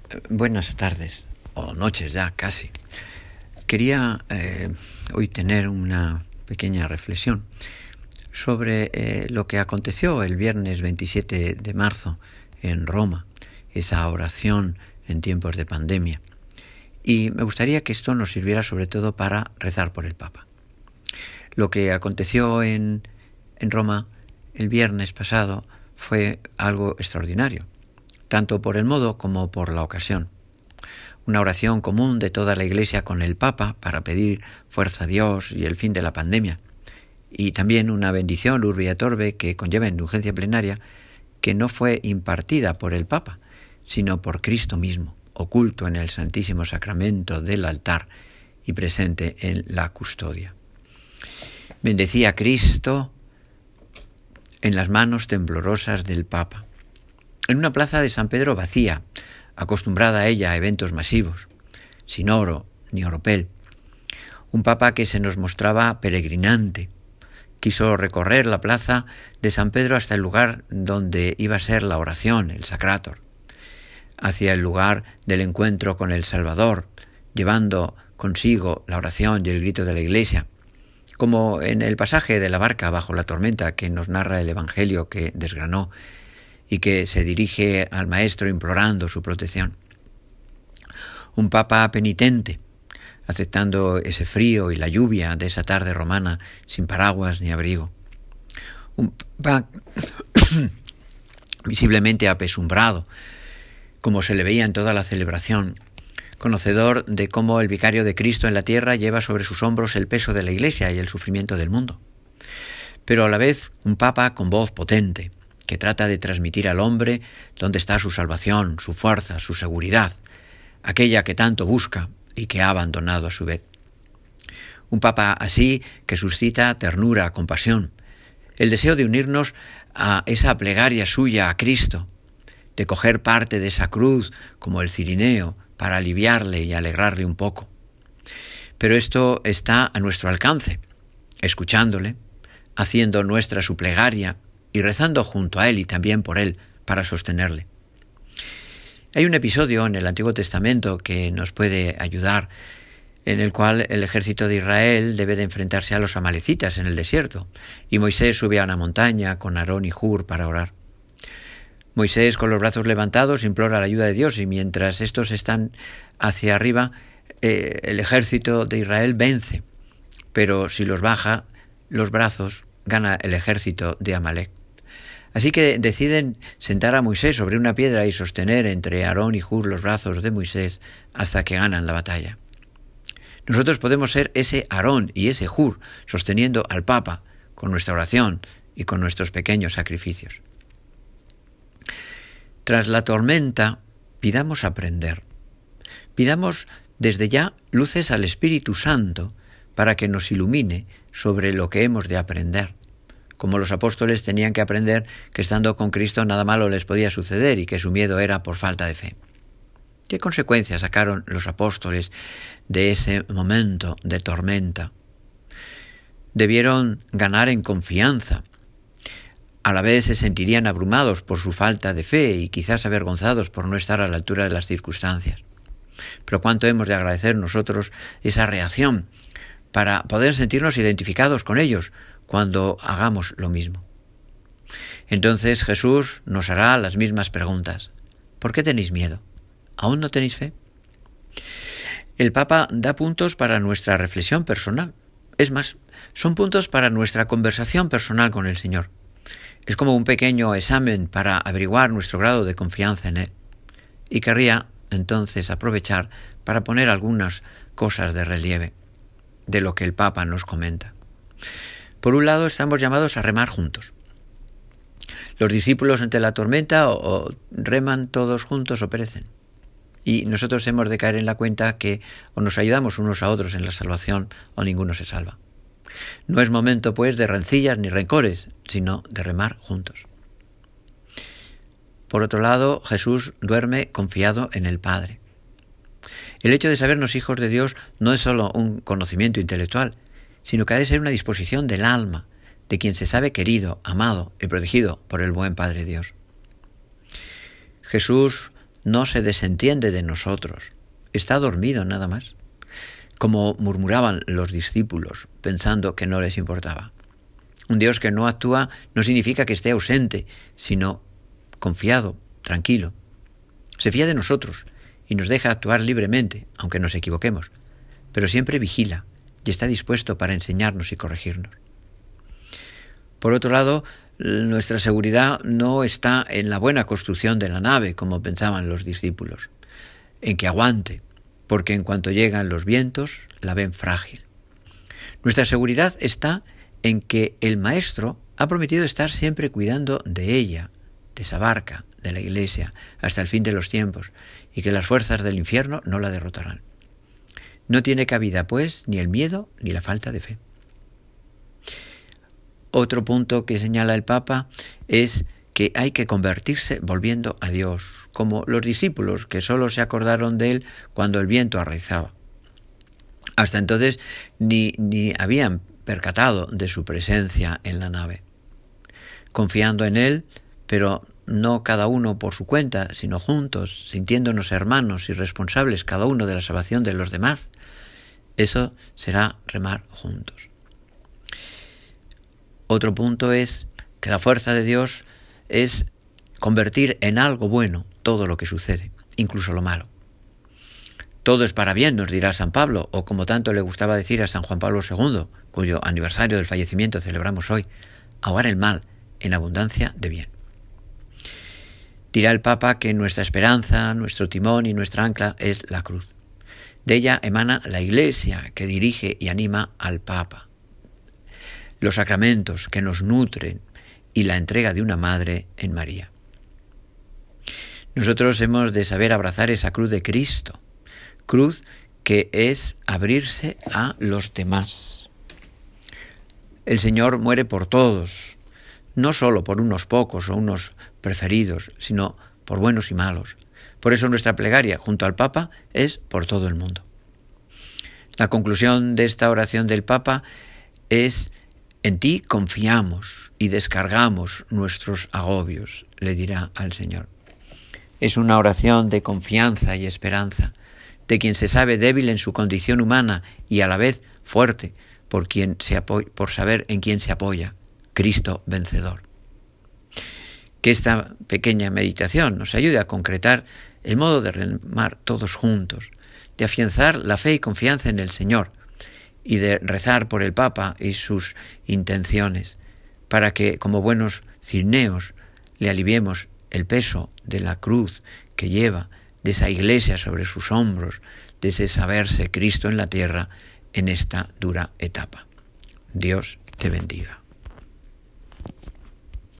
Buenas tardes, o noches ya casi. Quería hoy tener una pequeña reflexión sobre lo que aconteció el viernes 27 de marzo en Roma, esa oración en tiempos de pandemia. Y me gustaría que esto nos sirviera sobre todo para rezar por el Papa. Lo que aconteció en Roma el viernes pasado fue algo extraordinario, tanto por el modo como por la ocasión. Una oración común de toda la Iglesia con el Papa para pedir fuerza a Dios y el fin de la pandemia. Y también una bendición Urbi et Orbi que conlleva indulgencia plenaria que no fue impartida por el Papa, sino por Cristo mismo, oculto en el Santísimo Sacramento del altar y presente en la custodia. Bendecía a Cristo en las manos temblorosas del Papa. En una plaza de San Pedro vacía, acostumbrada ella a eventos masivos, sin oro ni oropel. Un Papa que se nos mostraba peregrinante. Quiso recorrer la plaza de San Pedro hasta el lugar donde iba a ser la oración, el Sacrator, hacia el lugar del encuentro con el Salvador, llevando consigo la oración y el grito de la Iglesia, como en el pasaje de la barca bajo la tormenta que nos narra el Evangelio que desgranó y que se dirige al Maestro implorando su protección. Un Papa penitente, aceptando ese frío y la lluvia de esa tarde romana sin paraguas ni abrigo. Un Papa visiblemente apesumbrado, como se le veía en toda la celebración, conocedor de cómo el vicario de Cristo en la tierra lleva sobre sus hombros el peso de la Iglesia y el sufrimiento del mundo. Pero a la vez un Papa con voz potente, que trata de transmitir al hombre dónde está su salvación, su fuerza, su seguridad, aquella que tanto busca y que ha abandonado a su vez. Un Papa así que suscita ternura, compasión, el deseo de unirnos a esa plegaria suya a Cristo, de coger parte de esa cruz como el cirineo para aliviarle y alegrarle un poco. Pero esto está a nuestro alcance, escuchándole, haciendo nuestra su plegaria y rezando junto a él y también por él para sostenerle. Hay un episodio en el Antiguo Testamento que nos puede ayudar, en el cual el ejército de Israel debe de enfrentarse a los amalecitas en el desierto, y Moisés sube a una montaña con Aarón y Hur para orar. Moisés, con los brazos levantados, implora la ayuda de Dios, y mientras estos están hacia arriba, el ejército de Israel vence, pero si los baja los brazos, gana el ejército de Amalec. Así que deciden sentar a Moisés sobre una piedra y sostener entre Aarón y Hur los brazos de Moisés hasta que ganan la batalla. Nosotros podemos ser ese Aarón y ese Hur, sosteniendo al Papa con nuestra oración y con nuestros pequeños sacrificios. Tras la tormenta, pidamos aprender. Pidamos desde ya luces al Espíritu Santo para que nos ilumine sobre lo que hemos de aprender. Como los apóstoles tenían que aprender que estando con Cristo nada malo les podía suceder y que su miedo era por falta de fe. ¿Qué consecuencias sacaron los apóstoles de ese momento de tormenta? Debieron ganar en confianza. A la vez se sentirían abrumados por su falta de fe y quizás avergonzados por no estar a la altura de las circunstancias. Pero cuánto hemos de agradecer nosotros esa reacción para poder sentirnos identificados con ellos cuando hagamos lo mismo. Entonces Jesús nos hará las mismas preguntas. ¿Por qué tenéis miedo? ¿Aún no tenéis fe? El Papa da puntos para nuestra reflexión personal. Es más, son puntos para nuestra conversación personal con el Señor. Es como un pequeño examen para averiguar nuestro grado de confianza en Él. Y querría entonces aprovechar para poner algunas cosas de relieve de lo que el Papa nos comenta. Por un lado, estamos llamados a remar juntos. Los discípulos ante la tormenta o reman todos juntos o perecen. Y nosotros hemos de caer en la cuenta que o nos ayudamos unos a otros en la salvación o ninguno se salva. No es momento, pues, de rencillas ni rencores, sino de remar juntos. Por otro lado, Jesús duerme confiado en el Padre. El hecho de sabernos hijos de Dios no es solo un conocimiento intelectual, sino que ha de ser una disposición del alma, de quien se sabe querido, amado y protegido por el buen Padre Dios. Jesús no se desentiende de nosotros, está dormido nada más, como murmuraban los discípulos, pensando que no les importaba. Un Dios que no actúa no significa que esté ausente, sino confiado, tranquilo. Se fía de nosotros y nos deja actuar libremente, aunque nos equivoquemos, pero siempre vigila y está dispuesto para enseñarnos y corregirnos. Por otro lado, nuestra seguridad no está en la buena construcción de la nave, como pensaban los discípulos, en que aguante, porque en cuanto llegan los vientos, la ven frágil. Nuestra seguridad está en que el Maestro ha prometido estar siempre cuidando de ella, de esa barca, de la Iglesia, hasta el fin de los tiempos, y que las fuerzas del infierno no la derrotarán. No tiene cabida, pues, ni el miedo ni la falta de fe. Otro punto que señala el Papa es que hay que convertirse volviendo a Dios, como los discípulos que solo se acordaron de Él cuando el viento arraizaba. Hasta entonces ni habían percatado de su presencia en la nave. Confiando en Él, pero no cada uno por su cuenta, sino juntos, sintiéndonos hermanos y responsables cada uno de la salvación de los demás, eso será remar juntos. Otro punto es que la fuerza de Dios es convertir en algo bueno todo lo que sucede, incluso lo malo. Todo es para bien, nos dirá San Pablo, o como tanto le gustaba decir a San Juan Pablo II, cuyo aniversario del fallecimiento celebramos hoy, ahogar el mal en abundancia de bien. Dirá el Papa que nuestra esperanza, nuestro timón y nuestra ancla es la cruz. De ella emana la Iglesia que dirige y anima al Papa. Los sacramentos que nos nutren y la entrega de una madre en María. Nosotros hemos de saber abrazar esa cruz de Cristo, cruz que es abrirse a los demás. El Señor muere por todos, no solo por unos pocos o unos preferidos, sino por buenos y malos. Por eso nuestra plegaria junto al Papa es por todo el mundo. La conclusión de esta oración del Papa es: en ti confiamos y descargamos nuestros agobios, le dirá al Señor. Es una oración de confianza y esperanza, de quien se sabe débil en su condición humana y a la vez fuerte por saber en quién se apoya, Cristo vencedor. Que esta pequeña meditación nos ayude a concretar el modo de remar todos juntos, de afianzar la fe y confianza en el Señor, y de rezar por el Papa y sus intenciones, para que, como buenos cirneos, le aliviemos el peso de la cruz que lleva, de esa Iglesia sobre sus hombros, de ese saberse Cristo en la tierra en esta dura etapa. Dios te bendiga.